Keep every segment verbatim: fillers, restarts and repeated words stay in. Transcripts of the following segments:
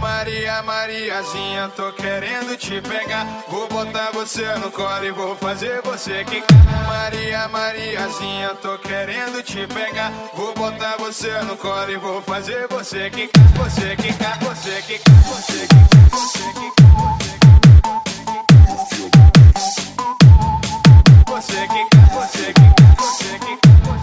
Maria, Mariazinha, tô querendo te pegar. Vou botar você no colo e vou fazer você quicar. Maria, Mariazinha, tô querendo te pegar. Vou botar você no colo e vou fazer você quicar. Você quicar, você quicar, você quicar, você quicar. Você quicar, você quicar, você quicar.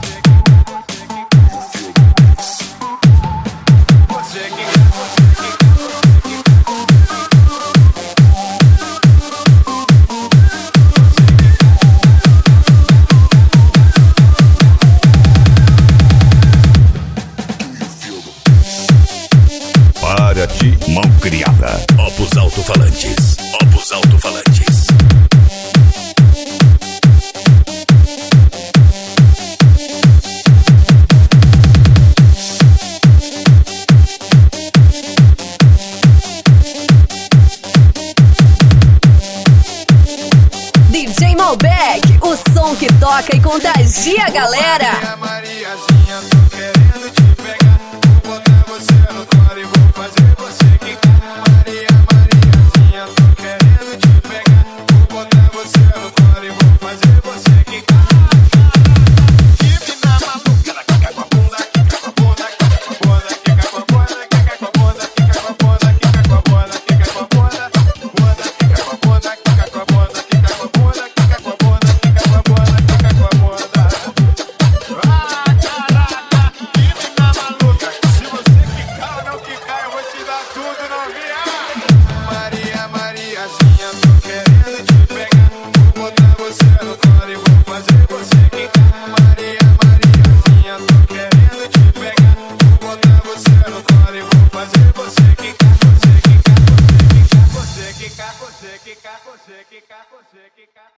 Para de mão criada. Opus Alto-Falantes. Opus Alto-Falantes. D J Malbec, o som que toca e contagia a galera. Maria, Mariazinha, tô querendo te pegar. Vou botar você no colo e vou fazer você quicar. Maria, Mariazinha, tô querendo te pegar. Vou botar você no colo e vou fazer você quicar. Quica na maluca, quica com a bunda, quica com a bunda, quica com a bunda, quica com a bunda, quica com a bunda, quica com a bunda, quica com a bunda, quica com a bunda, bunda, quica com a bunda, quica com a bunda, quica com a bunda, quica com a bunda, quica com a bunda, quica com a bunda. Ah, caraca, quica na maluca. Se você quicar ou não quicar, eu vou te dar tudo, novinha. Maria, Mariazinha, tô querendo te pegar. Vou botar você no colo e vou fazer você quicar. Maria, Mariazinha, tô querendo te pegar. Vou botar você no colo e vou fazer você quicar. Você quicar, você quicar, você quicar, você quicar, você quicar, você quicar.